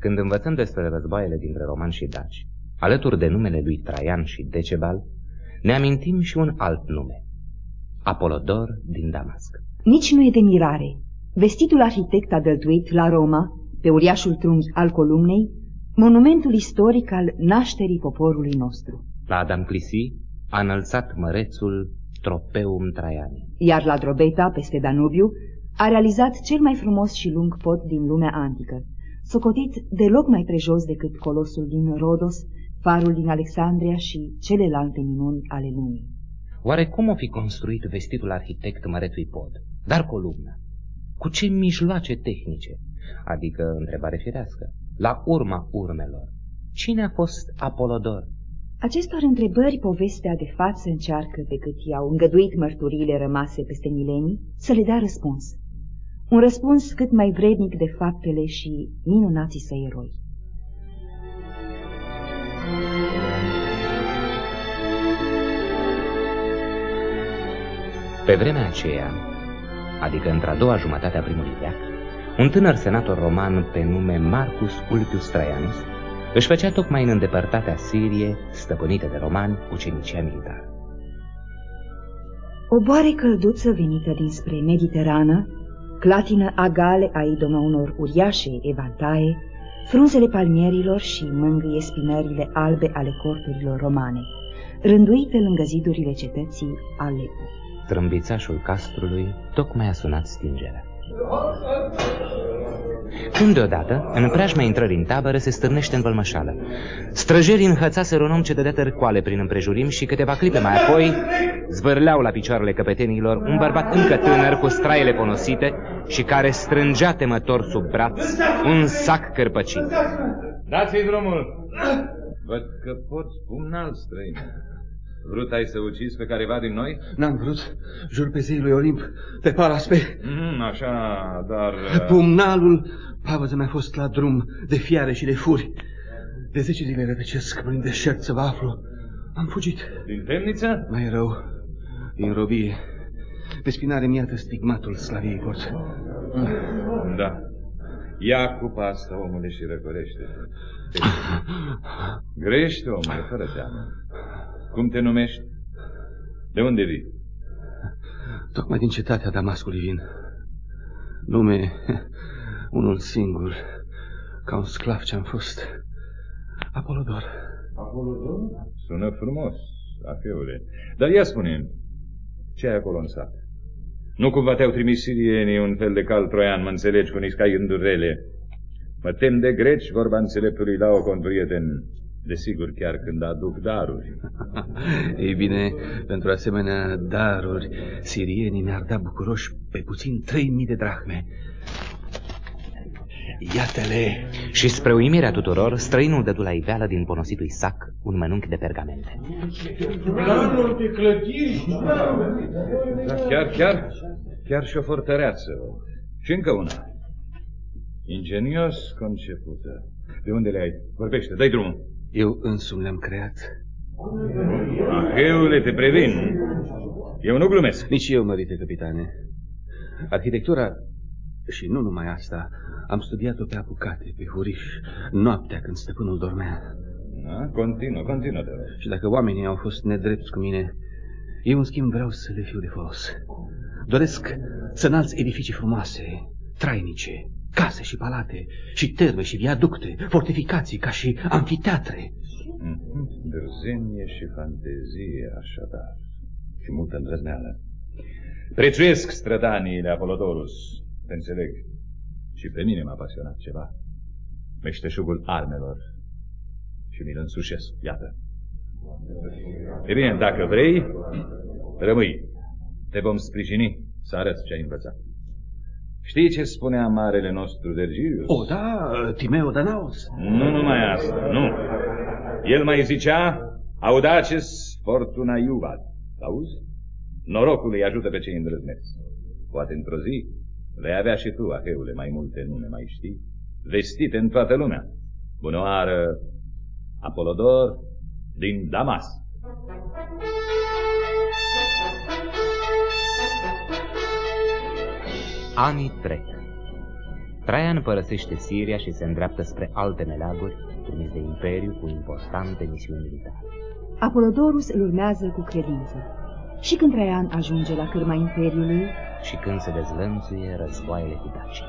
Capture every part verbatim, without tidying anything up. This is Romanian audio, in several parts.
când învățăm despre războaiele dintre romani și daci, alături de numele lui Traian și Decebal, ne amintim și un alt nume, Apolodor din Damasc. Nici nu e de mirare. Vestitul arhitect a dăltuit la Roma, pe uriașul trunchi al columnei, monumentul istoric al nașterii poporului nostru. La Adam Clisi a înălțat mărețul Tropeum Traiani. Iar la Drobeta, peste Danubiu, a realizat cel mai frumos și lung pod din lumea antică, socotit deloc mai prejos decât colosul din Rodos, farul din Alexandria și celelalte minuni ale lumii. Oare cum o fi construit vestitul arhitect mărețului pod? Dar columna? Cu ce mijloace tehnice? Adică, întrebare firească, la urma urmelor, cine a fost Apolodor? Acestor întrebări povestea de față încearcă, pe cât i-au îngăduit mărturiile rămase peste milenii, să le dea răspuns. Un răspuns cât mai vrednic de faptele și minunații săi eroi. Pe vremea aceea, adică într-a doua jumătate a primului veac, un tânăr senator roman pe nume Marcus Ulpius Traianus își făcea tocmai în îndepărtatea Sirie, stăpânită de romani, ucenicia militară. O boare călduță venită dinspre Mediterană, clatină agale a idoma unor uriașe evantaie, frunzele palmierilor și mângâie spinările albe ale corturilor romane, rânduite lângă zidurile cetății Alepo. Trâmbițașul castrului tocmai a sunat stingerea. Când deodată, în preajma intrării în tabără, se stârnește învălmășală. Străjerii înhățaseră un om ce dădea târcoale prin împrejurim și câteva clipe mai apoi zvârleau la picioarele căpetenilor un bărbat încă tânăr cu straiele ponosite și care strângea temător sub braț un sac cărpăcit. Dați-i drumul! Văd că poți pumnal, străine. Vrut ai să ucizi pe careva din noi? N-am vrut. Jur pe zeii lui Olimp, pe Palaspe. Mm, așa, dar... Pumnalul pavăză mi-a fost la drum de fiare și de furi. De zece zile rătăcesc prin deșert să vă aflu. Am fugit. Din temniță? Mai rău, din robie. Pe spinare mi-iată stigmatul slaviei port. Da. Ia cupa asta, omule, și răcorește. Grește, omule, fără teamă. Cum te numești? De unde vii? Tocmai din cetatea Damascului vin. Nume unul singur, ca un sclav ce-am fost. Apolodor. Apolodor? Sună frumos, Afeule. Dar ia spune-mi, ce ai acolo în sat? Nu cumva te-au trimis sirienii un fel de cal troian, mă înțelegi, cu niște îndurele? Mă tem de greci, vorba înțeleptului Laocon, prieten. Desigur, chiar când aduc daruri. Ei bine, pentru asemenea daruri, sirienii mi-ar da bucuroși pe puțin trei mii de drahme. Iată-le! Și spre uimirea tuturor, străinul dădu la iveală din ponositul sac un mănunchi de pergamente. Planuri de clădiri! Da, chiar, chiar, chiar și o fortăreață. Și încă una. Ingenios concepută. De unde le ai? Vorbește, dai drumul. Eu însumi le-am creat. Aheule, te previn. Eu nu glumesc. Nici eu, mărite capitane. Arhitectura, și nu numai asta, am studiat-o pe apucate, pe huriș, noaptea când stăpânul dormea. Da, continuă, continuă. Și dacă oamenii au fost nedrepți cu mine, eu în schimb vreau să le fiu de folos. Doresc să înalți edificii frumoase, trainice, case și palate, și terme și viaducte, fortificații ca și amfiteatre. Mm-hmm. Dârzenie și fantezie, așadar, și multă îndrăzneală. Prețuiesc strădaniile, Apolodorus, te înțeleg. Și pe mine m-a pasionat ceva. Meșteșugul armelor. Și mi-l însușesc, iată. E bine, dacă vrei, rămâi. Te vom sprijini să arăți ce ai învățat. Știi ce spunea marele nostru Vergilius? O, da, Timeo Danaos. Nu numai asta, nu. El mai zicea, audaces fortuna iubat. Auzi? Norocul îi ajută pe cei îndrăzneți. Poate într-o zi vei avea și tu, Aheule, mai multe nume, mai știi, vestite în toată lumea. Bună oară, Apolodor din Damasc. Anii trec. Traian părăsește Siria și se îndreaptă spre alte meleaguri, trimis de imperiu cu importante misiuni militare. Apolodorus îl urmează cu credință. Și când Traian ajunge la cârma imperiului și când se dezlănțuie războaiele cu dacii.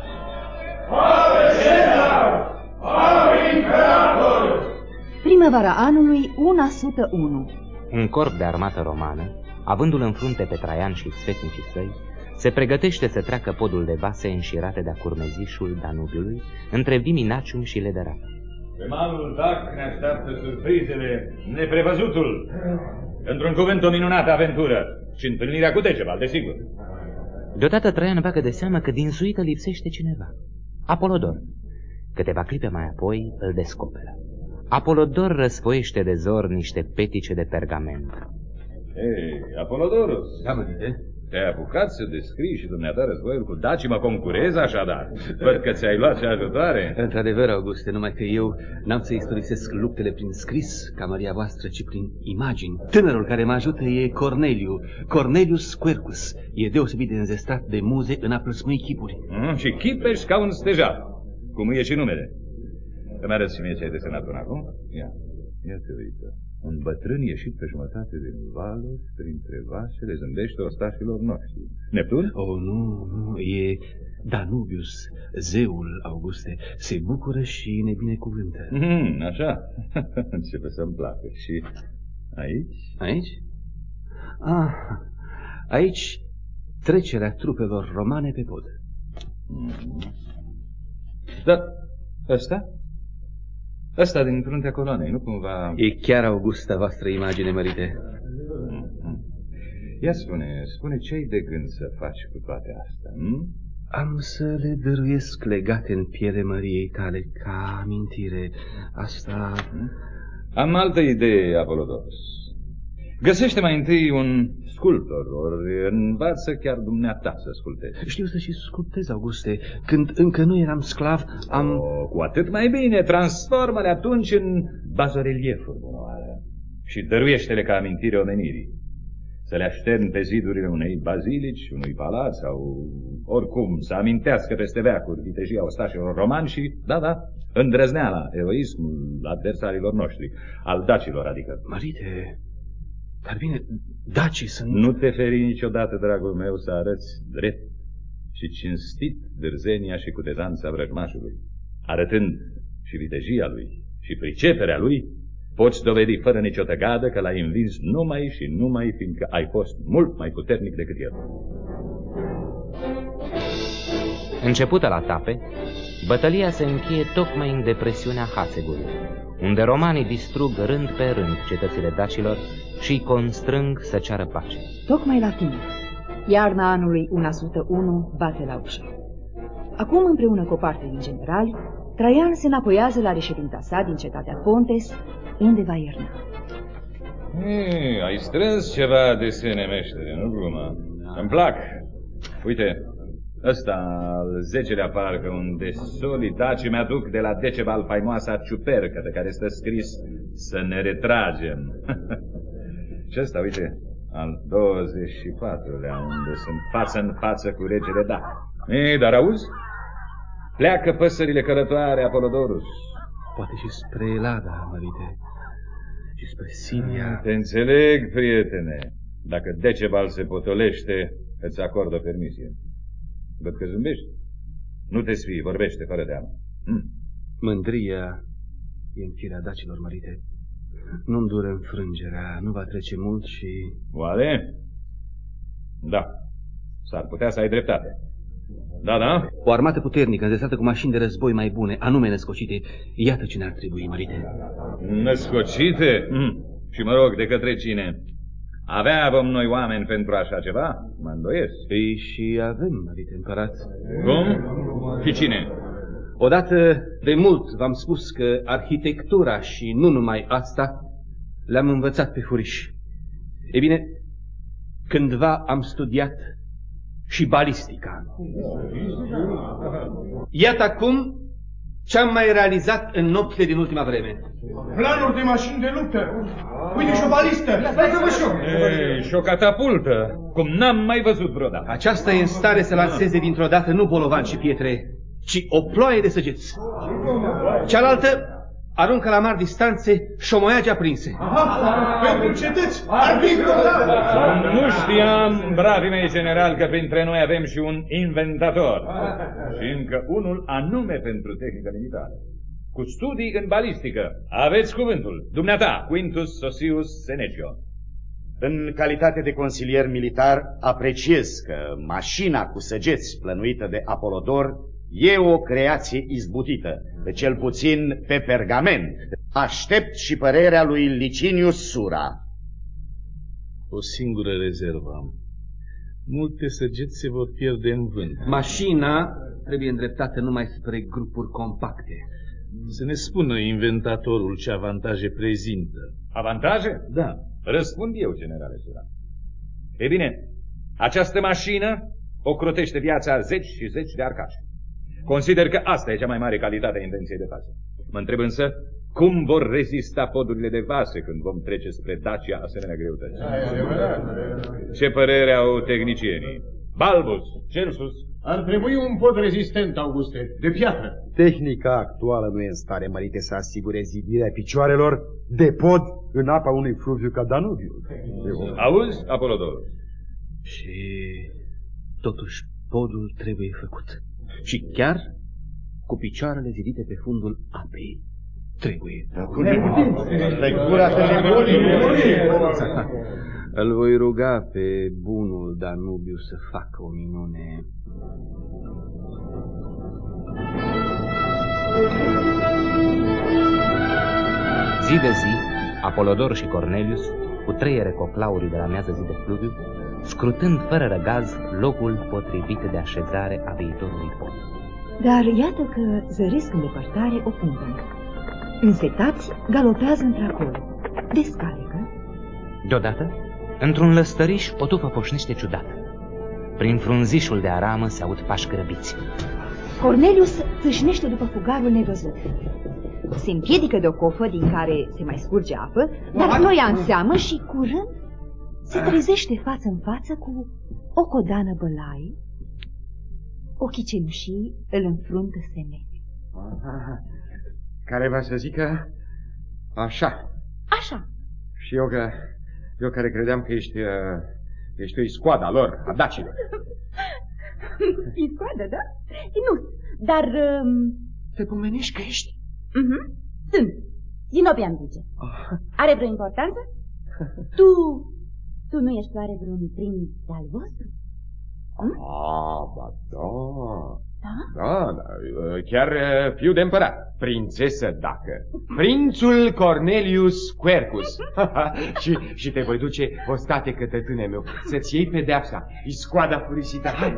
Primăvara anului o sută unu. Un corp de armată romană, avându-l în frunte pe Traian și sfetnicii săi, se pregătește să treacă podul de vase înșirate de-a curmezișul Danubiului, între Viminacium și Lederata. Pe malul Dac ne așteaptă surprizele, neprevăzutul. Într-un cuvânt, o minunată aventură și întâlnirea cu Decebal, desigur. Deodată Traian bagă de seamă că din suită lipsește cineva. Apolodor. Câteva clipe mai apoi îl descoperă. Apolodor răsfoiește de zor niște petice de pergament. Ei, Apolodorus. Da, mărite. Te-ai apucat să descrii și dumneata războiul cu dacii, mă concurezi așadar? Văd că ți-ai luat și ajutoare. Într-adevăr, Auguste, numai că eu n-am să istorisesc luptele prin scris, ca Maria voastră, ci prin imagini. Tânărul care mă ajută e Corneliu, Cornelius Quercus. E deosebit de înzestrat de muze în a plăsmui chipuri. Mm, și chipești ca un stejar, cum e și numele. Îmi arăți și mie ce ai desenat până acum? Ia, ia te uită. Un bătrân ieșit pe jumătate din valuri, printre vasele, zâmbește ostașilor noștri. Neptun? Oh, nu, nu, e Danubius, zeul, Auguste. Se bucură și ne binecuvântă. Mm, așa? Începe să-mi placă. Și aici? Aici? Ah, aici trecerea trupelor romane pe pod. Mm. Dar ăsta? Ăsta din fruntea coloanei, nu cumva... E chiar Augusta voastră imagine, mărite. Mm-hmm. Ia spune, spune ce ai de gând să faci cu toate astea, hm? Am să le dăruiesc legate în piele Măriei tale ca amintire. Asta... Am altă idee, Apolodorus. Găsește mai întâi un sculptor, ori învață chiar dumneata să sculptezi. Știu să și sculptez, Auguste. Când încă nu eram sclav, am... O, cu atât mai bine, transformă-le atunci în bazoreliefuri, bunoară, și dăruiește-le ca amintire omenirii. Să le așterni pe zidurile unei bazilici, unui palat sau oricum, să amintească peste veacuri vitejia ostașilor romani și, da, da, îndrăzneala, eroismul adversarilor noștri, al dacilor, adică. Marite... Dar bine, dacii sunt... Nu te feri niciodată, dragul meu, să arăți drept și cinstit dârzenia și cutezanța vrăjmașului. Arătând și vitejia lui și priceperea lui, poți dovedi fără nicio tăgadă că l-ai învins numai și numai fiindcă ai fost mult mai puternic decât el. Începută la Tape, bătălia se încheie tocmai în depresiunea Hasegului, unde romanii distrug rând pe rând cetățile dacilor și îi constrâng să ceară pace. Tocmai la timp, iarna anului o sută unu bate la ușă. Acum, împreună cu o parte din generali, Traian se înapoiază la reședința sa din cetatea Pontes, unde va ierna. Ei, ai strâns ceva desene, meștere, nu glumă? Îmi plac. Uite, ăsta al zecelea parcă, unde solii daci mi-aduc de la Decebal faimoasa ciupercă pe care stă scris să ne retragem. Și ăsta, uite, al douăzeci și patrulea, unde sunt față în față cu regele Dac. Ei, dar auzi? Pleacă păsările călătoare, Apolodorus. Poate și spre Elada, mărite, și spre Siria. Te înțeleg, prietene. Dacă Decebal se potolește, îți acordă permisie. Văd că zâmbești. Nu te sfii, vorbește fără teamă. Hm. Mândria e în firea dacilor, mărite. Nu-mi dură înfrângerea, nu va trece mult și... Oare? Da. S-ar putea să ai dreptate. Da, da? O armată puternică, înzestrată cu mașini de război mai bune, anume născocite. Iată ce ne-ar trebui, mărite. Născocite? Hm. Și mă rog, de către cine? Avea vom noi oameni pentru așa ceva? Mă îndoiesc. Ei, și avem, mărite împărat. Cum? Și cine? Odată de mult v-am spus că arhitectura și nu numai asta le-am învățat pe furiș. E bine, cândva am studiat și balistica. Iată acum ce-am mai realizat în nopțile din ultima vreme. Planuri de mașini de luptă. Uite și o balistă. Stai să vă și Ei, și o catapultă, cum n-am mai văzut vreodată. Aceasta e în stare să lanseze dintr-o dată nu bolovan și pietre, ci o ploaie de săgeți. Cealaltă aruncă la mari distanțe șomoiagi aprinse. Pentru cetăți, arbitru! Nu știam, bravii mei general, că printre noi avem și un inventator. Și încă unul anume pentru tehnică militară. Cu studii în balistică. Aveți cuvântul. Dumneata, Quintus Sosius Senecio. În calitate de consilier militar, apreciez că mașina cu săgeți plănuită de Apolodor e o creație izbutită, de cel puțin pe pergament. Aștept și părerea lui Licinius Sura. O singură rezervă am. Multe săgeți se vor pierde în vânt. Mașina trebuie îndreptată numai spre grupuri compacte. Să ne spună inventatorul ce avantaje prezintă. Avantaje? Da. Răspund eu, generale Sura. Ei bine, această mașină ocrotește viața a zeci și zeci de arcași. Consider că asta e cea mai mare calitate a invenției de față. Mă întreb însă, cum vor rezista podurile de vase când vom trece spre Dacia asemenea greutăți? Ce părere au tehnicienii? Balbus, Celsus? Ar trebui un pod rezistent, Auguste, de piatră. Tehnica actuală nu e în stare mărite să asigure zidirea picioarelor de pod în apa unui fluviu ca Danubiu. Auzi, Apolodor? Și totuși podul trebuie făcut. Și chiar cu picioarele zidite pe fundul apei. Trebuie. Cu neputință. Îl voi ruga pe bunul Danubiu să facă o minune. Zi de zi, Apolodor și Cornelius, cu treiere coclaurii de la miază zi de fluviu, scrutând fără răgaz locul potrivit de așezare a viitorului pod. Dar iată că zăresc în depărtare o cumpănă. Însetați galopează într-acolo, descalecă. Deodată, într-un lăstăriș, o tufă poșnește ciudat. Prin frunzișul de aramă se aud pași grăbiți. Cornelius țâșnește după fugarul nevăzut. Se împiedică de o cofă din care se mai scurge apă, dar nu ia în seamă și, curând, se trezește față în față cu o codană bălaie. Ochii cenușii îl înfruntă semeți. Care va să zică așa. Așa. Și eu, că, eu care credeam că ești, uh, ești o iscoada lor, a dacilor. Iscoadă, da? Nu, dar... Um... Te pomenești că ești? Uh-huh. Sunt. Zinobian zice. Are vreo importanță? Tu... Tu nu ești oare vreun prinț al vostru? Hm? Ah, ba da. Da? Da, da, chiar fiu de împărat. Prințesă dacă. Prințul Cornelius Quercus. și, și te voi duce, ostate cătătâne meu, să-ți iei pedeapsa. Iscoada furisită. Hai!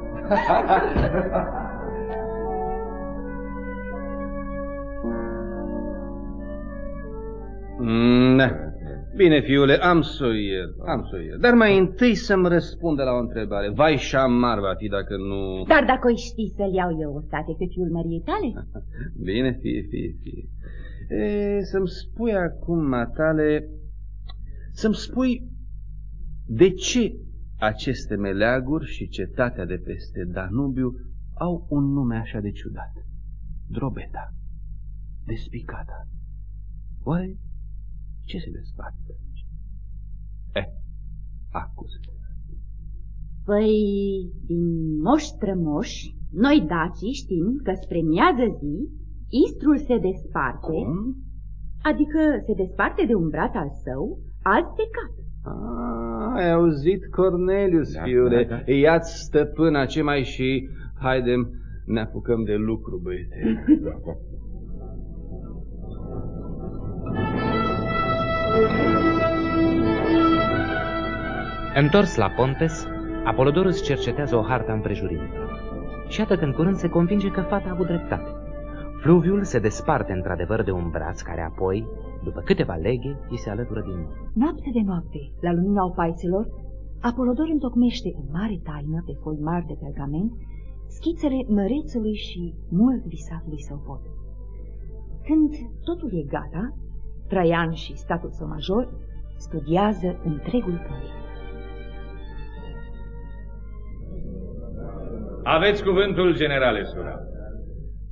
Mm, bine, fiule, am să o iert, am să o iert. Dar mai întâi să-mi răspundă la o întrebare. Vai și amar va fi dacă nu... Dar dacă o știi să-l iau eu, ostate, pe fiul măriei tale? Bine, fie, fie, fie. E, să-mi spui acum, matale, să-mi spui de ce aceste meleaguri și cetatea de peste Danubiu au un nume așa de ciudat. Drobeta, Despicata. Oare ce se desparte? Eh, acuză-te. Păi, din moși strămoși, noi dacii știm că spre miază zi, istrul se desparte. Cum? Adică se desparte de un braț al său, alt se cad. Ah, ai auzit, Cornelius, da, fiule? da, da. Ia-ți stăpâna, ce mai și haidem, ne apucăm de lucru, băiete. Întors la Pontes, Apolodorus cercetează o hartă împrejurime. Și iată că în curând se convinge că fata a avut dreptate. Fluviul se desparte într-adevăr de un braț care apoi, după câteva leghe, îi se alătură din nou. Noapte de noapte, la lumina opaițelor, Apolodor întocmește în mare taină, pe foi mari de pergament, schițele mărețului și mult visatului său pod. Când totul e gata, Traian și statul său major studiază întregul proiect. Aveți cuvântul, generale Sura.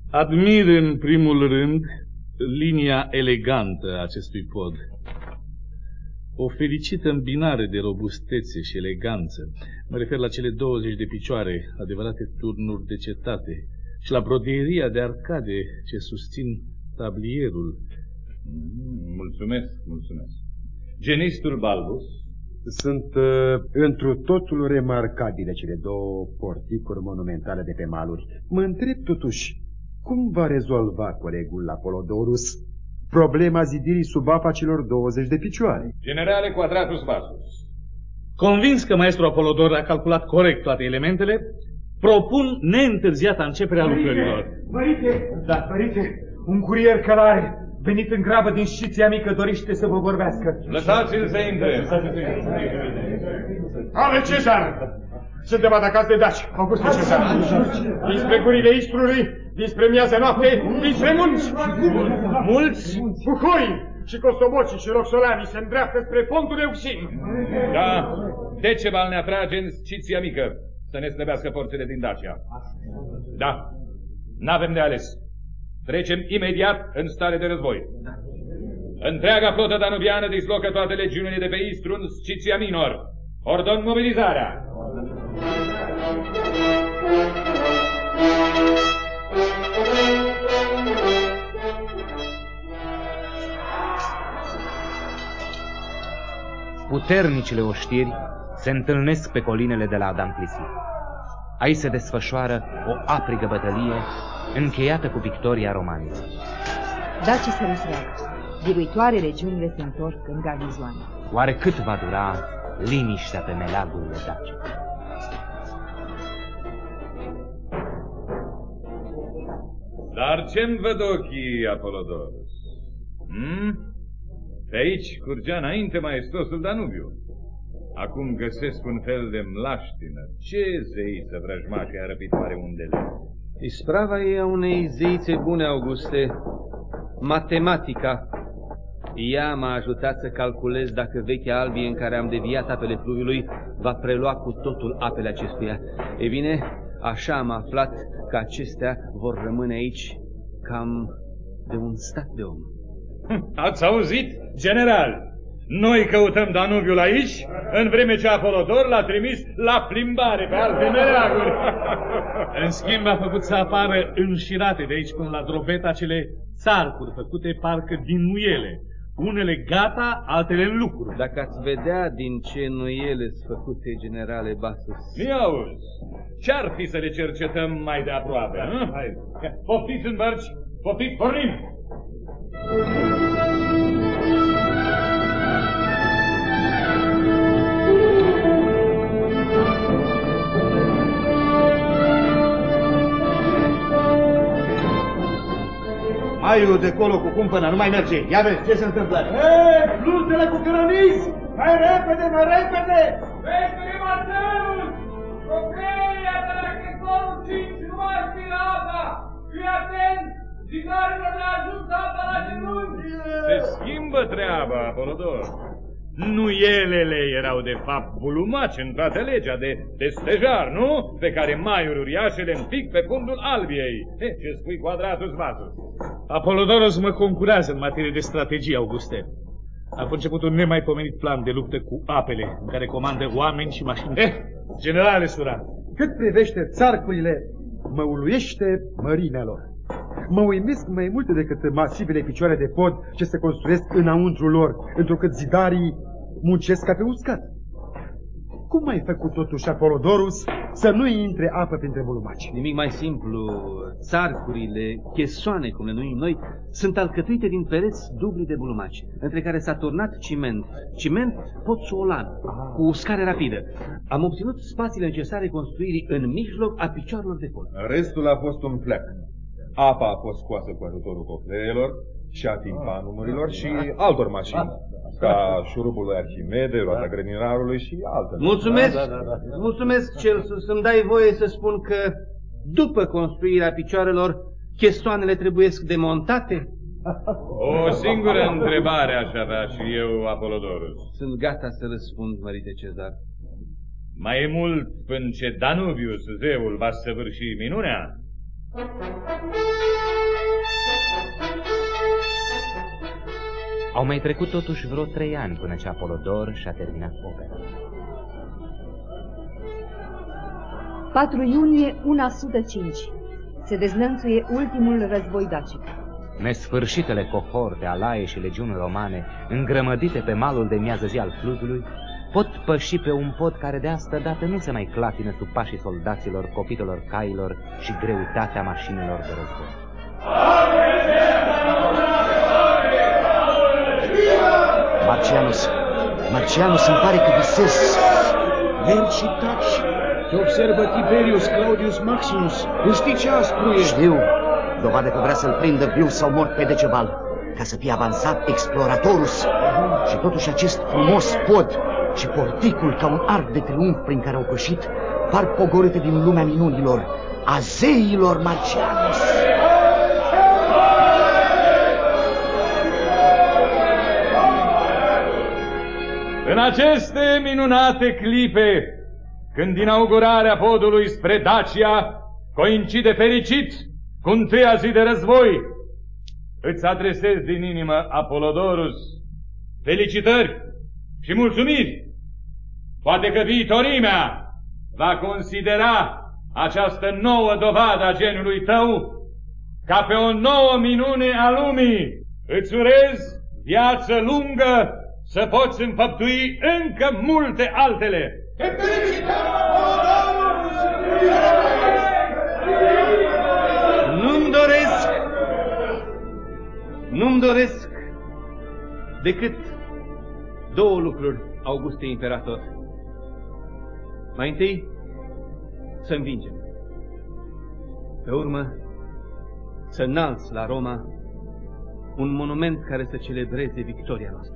Admir în primul rând linia elegantă a acestui pod. O fericită îmbinare de robustețe și eleganță. Mă refer la cele douăzeci de picioare, adevărate turnuri de cetate, și la broderia de arcade ce susțin tablierul. Mulțumesc, mulțumesc. Genistul Balbus? Sunt uh, întru totul remarcabile cele două porticuri monumentale de pe maluri. Mă întreb totuși, cum va rezolva colegul Apolodorus problema zidirii sub apa celor douăzeci de picioare? Generale Quadratus Vasus. Convins că maestru Apolodor a calculat corect toate elementele, propun neîntârziata începerea lucrărilor. Părinte, da, părinte, un curier călare venit în grabă din Sciția Mică dorește să vă vorbească. Lăsați-l să intre. Ale Cezar! Suntem atacați de daci, Auguste Cezar. Dinspre gurile Istrului, dinspre miază noapte, dinspre munți. Mulți? Bucuri și costobocii și roxolanii se îndreaptă spre pontul Euxin. Da, Decebal ne atrage în Sciția Mică să ne slăbească forțele din Dacia. Da, n-avem de ales. Trecem imediat în stare de război. Întreaga flotă danubiană dislocă toate legiunile de pe Istru în Sciția Minor. Ordon mobilizarea. Puternicile oștiri se întâlnesc pe colinele de la Adamplisi. Aici se desfășoară o aprigă bătălie încheiată cu victoria romanilor. Dacii se răsreagă. Biruitoare regiunile se întorc în garnizoane. Oare cât va dura liniștea pe meleagurile dace? Dar ce-mi văd ochii, Apolodorus? Hmm? Pe aici curgea înainte maestosul Danubiu. Acum găsesc un fel de mlaștină. Ce zeiță vrăjmașă a răpit oare undele? Isprava e a unei zeițe bune, Auguste. Matematica. Ea m-a ajutat să calculez dacă vechea albie în care am deviat apele fluviului va prelua cu totul apele acestuia. E bine, așa am aflat că acestea vor rămâne aici cam de un stat de om. Ați auzit, general? Noi căutăm Danubiul aici, în vreme ce Apolodor l-a trimis la plimbare pe alte meleaguri. În schimb a făcut să apară înșirate de aici până la drobeta cele țarcuri făcute parcă din nuiele. Unele gata, altele în lucru. Dacă ați vedea din ce nuiele sunt făcute, generale Basus. Mi-auzi, ce-ar fi să le cercetăm mai de aproape? Hai. Poftiți în bărci, poftiți, pornim! Maiul de colo cu cumpăna nu mai merge. Ia vezi ce se întâmplă. Eee, flutele cu cărămizi! Mai repede, mai repede! Repede, Marcelus! Copelia de la Checorul cinci nu mai spiră apa! Fii atent! Zicarilor ne ajută apa la genunchi! Se schimbă treaba, Apolodor. Nuielele erau de fapt bulumaci în toată legea de, de stejar, nu? Pe care maiuri uriașe le înfic pe fundul albiei. Eh, ce spui, Quadratus Vasus? Apolodorus mă concurează în materie de strategie, Auguste. A conceput un nemaipomenit plan de luptă cu apele, în care comandă oameni și mașini. Eh, generale Sura! Cât privește țarcurile, mă uluiește mărimea lor. Mă uimesc mai multe decât masivele picioare de pod ce se construiesc înăuntru lor, întrucât zidarii muncesc ca pe uscat. Cum ai făcut totuși, Apolodorus, să nu intre apă printre bulumaci? Nimic mai simplu. Țarcurile, chesoane, cum le numim noi, sunt alcătuite din pereți dubli de bulumaci, între care s-a turnat ciment. Ciment poțolan, cu uscare rapidă. Am obținut spațiile necesare construirii în mijloc a picioarelor de pod. Restul a fost un fleac. Apa a fost scoasă cu ajutorul cofleelor și a timpanumurilor și altor mașini, ca șurubul lui Arhimede, roata grădinarului și altele. Mulțumesc, da, da, da, da. Mulțumesc, Celsus, să-mi dai voie să spun că după construirea picioarelor, chestoanele trebuiesc demontate? O singură întrebare aș avea și eu, Apolodorus. Sunt gata să răspund, mărite Cezar. Mai e mult până ce Danubius, zeul, va săvârși minunea? Au mai trecut totuși vreo trei ani până ce Apolodor și-a terminat opera. patru iunie o sută cinci. Se dezlănțuie ultimul război dacic. Nesfârșitele cohorte, alaie și legiuni romane, îngrămădite pe malul de miază zi al Fluviului, pot păși pe un pod care de asta dată nu se mai clatină sub pașii soldaților, copitelor cailor și greutatea mașinilor de război. Marcianus, Marcianus, îmi pare că visez. Mergi și taci. Te observă Tiberius Claudius Maximus. Nu știi ce aspru e? Știu. Dovadă că vrea să-l prindă viu sau mort pe Decebal, ca să fie avansat Exploratorus. Și totuși acest frumos pod și porticul ca un arc de triumf prin care au pășit par pogorâte din lumea minunilor, a zeilor Marcianus. În aceste minunate clipe, când inaugurarea podului spre Dacia coincide fericit cu întâia zi de război, îți adresez din inimă, Apolodorus, felicitări și mulțumiri. Poate că viitorimea va considera această nouă dovadă a geniului tău ca pe o nouă minune a lumii. Îți urez viață lungă să poți înfăptui încă multe altele. Nu-mi doresc, nu-mi doresc decât două lucruri, Auguste Imperator. Mai întâi, să învingem. Pe urmă, să înalți la Roma un monument care să celebreze victoria noastră.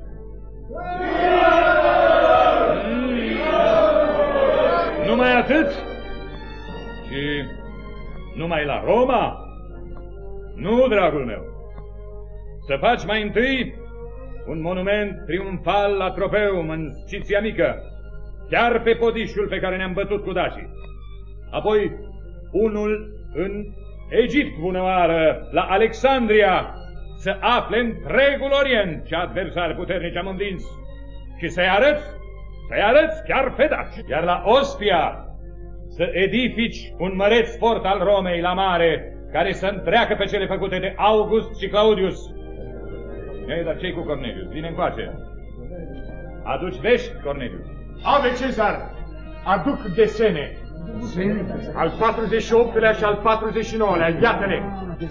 Numai atât? Și numai la Roma? Nu, dragul meu. Să faci mai întâi un monument triumfal la Tropeum în Sciția Mică, chiar pe podișul pe care ne-am bătut cu dacii. Apoi unul în Egipt, bună oară, la Alexandria, să afle întregul Orient ce adversari puternici am învins și să-i arăți, să-i arăți chiar pe daci. Iar la Ospia să edifici un măreț fort al Romei la mare, care să întreacă pe cele făcute de August și Claudius. Ei, dar ce-i cu Cornelius? Vine încoace. Aduci vești, Cornelius? Ave Cezar, aduc desene. Al patruzeci și optulea și al patruzeci și nouălea, iată-le.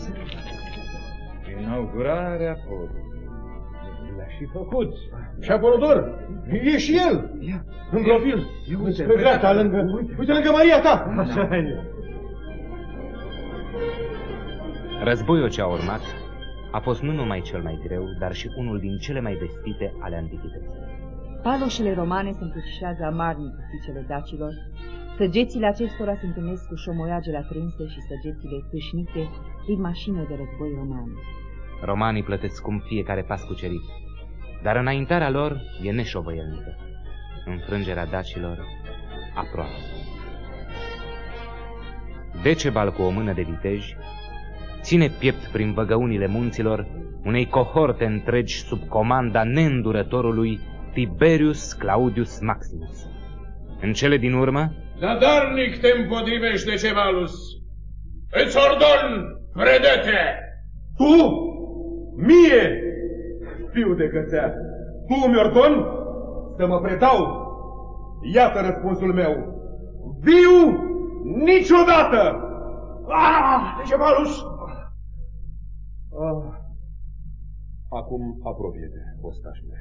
Inaugurarea podului. L-a și făcut. Și Apolodor, e și el. În profil. Pe dreapta, lângă, uite, lângă Maria ta. Așa e. Războiul ce a urmat a fost nu numai cel mai greu, dar și unul din cele mai vestite ale antichității. Paloșele romane se încrucișează amarnic cu fiicele dacilor, săgețile acestora se întâlnesc cu șomoiagele atrânse și săgețile câșnite din mașină de război romane. Romanii plătesc scump fiecare pas cucerit, dar înaintarea lor e neșovăielnică. Înfrângerea dacilor aproape. Decebal, cu o mână de viteji, ține piept prin văgăunile munților unei cohorte întregi sub comanda neîndurătorului Tiberius Claudius Maximus. În cele din urmă, zadarnic te împotrivești, Decebalus. Îți ordon, predete! Tu? Mie? Fiu de cățea, tu îmi ordon să mă predau? Iată răspunsul meu. Viu niciodată! Ah, Decebalus! Ah. Acum apropie-te, ostașule.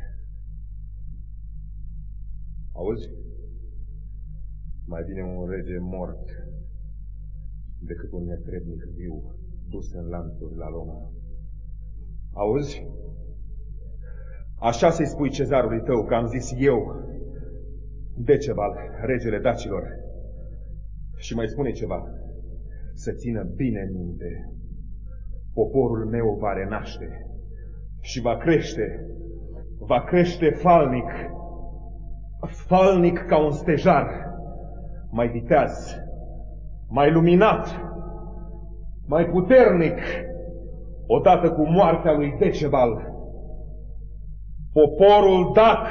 Auzi? Mai bine un rege mort decât un netrebnic viu dus în lanțuri la Roma. Auzi? Așa să-i spui cezarului tău că am zis eu, Decebal, regele dacilor. Și mai spune ceva, să țină bine minte. Poporul meu va renaște și va crește, va crește falnic, falnic ca un stejar, mai viteaz, mai luminat, mai puternic, odată cu moartea lui Decebal. Poporul dac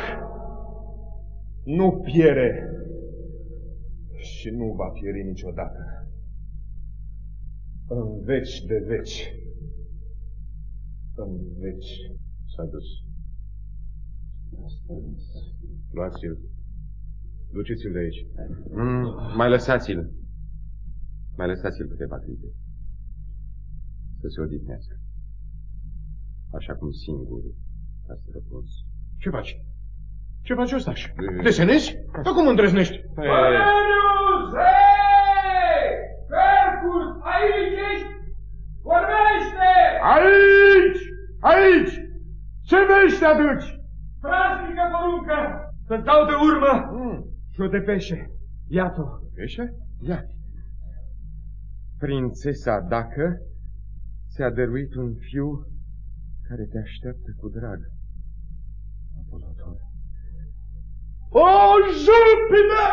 nu piere și nu va pieri niciodată. În veci de veci. În veci. S-a dus. Luați-l. Duceți-l de aici. Mm, mai lăsați-l. Mai lăsați-l câteva clipe. Să se odihnească. Așa cum singur ați răspuns. Ce faci? Ce faci, Ostaș? Desenezi? Dar cum îndrăznești? Cornelius! Hei! Quercus! Aici ești! Vorbește! Aici! Aici! Ce vești aduci? Strașnică poruncă! Să-ți dau de urmă mm. și o depeșe. Iată-o. Depeșe? Ia. Prințesa Dacă ți-a dăruit un fiu care te așteaptă cu drag. Apolodor. O, Jupiter!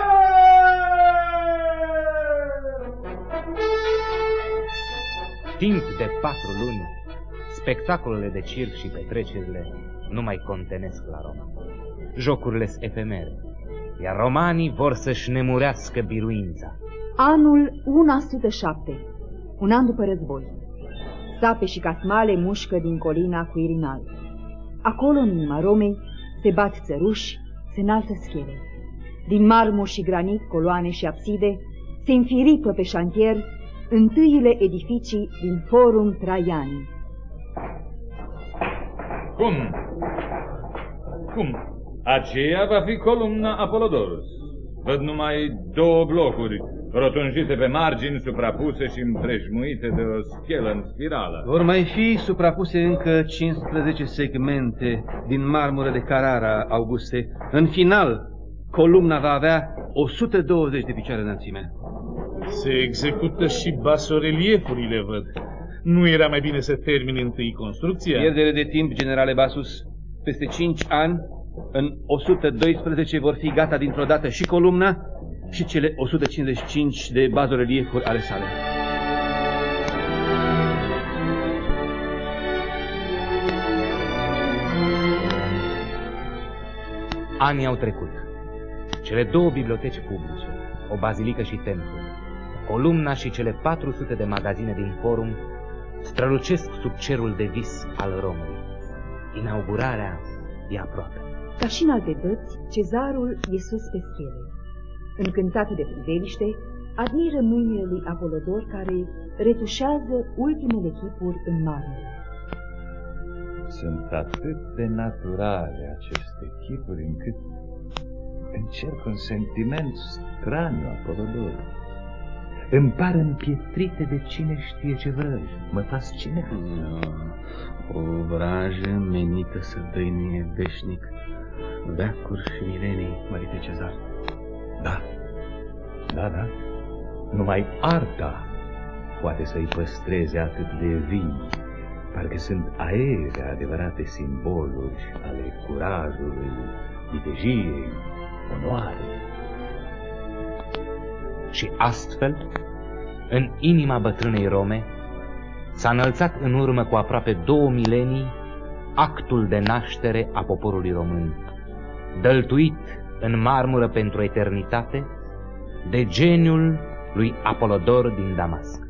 Timp de patru luni, spectacolele de circ și petrecerile nu mai contenesc la Roma. Jocurile sunt efemere, iar romanii vor să-și nemurească biruința. Anul o sută șapte, un an după război. Sape și casmale mușcă din colina Quirinal. Acolo, în inima Romei, se bat țăruși, se înalță schele. Din marmur și granit, coloane și abside, se înfiripă pe șantier întâiile edificii din Forum Traiani. Cum? Cum? Aceea va fi columna Apolodorus. Văd numai două blocuri, rotunjite pe margini, suprapuse și împrejmuite de o schelă în spirală. Vor mai fi suprapuse încă cincisprezece segmente din marmură de Carrara, Auguste. În final, columna va avea o sută douăzeci de picioare înălțime. Se execută și basoreliefurile, văd. Nu era mai bine să termini întâi construcția? Pierdere de timp, generale Basus. Peste cinci ani, în o sută doisprezece, vor fi gata dintr-o dată și columna și cele o sută cincizeci și cinci de bazoreliefuri ale sale. Anii au trecut. Cele două biblioteci publice, o bazilică și templu, columna și cele patru sute de magazine din Forum strălucesc sub cerul de vis al Romului. Inaugurarea e aproape. Ca și în alte dăți, cezarul e sus pe schele. Încântat de priveliște, admiră mâinile lui Apolodor care retușează ultimele chipuri în marmură. Sunt atât de naturale aceste chipuri încât încerc un sentiment straniu, Apolodor. Îmi par împietrite de cine știe ce vrăj. Mă fascinează. O vrajă menită să dăinuie veșnic veacuri și milenii, mărite cezar. Da, da, da. Numai arta poate să-i păstreze atât de vii. Parcă sunt aere adevărate simboluri ale curajului, vitejiei, onoarei. Și astfel, în inima bătrânei Rome, s-a înălțat în urmă cu aproape două milenii actul de naștere a poporului român, dăltuit în marmură pentru eternitate de geniul lui Apolodor din Damasc.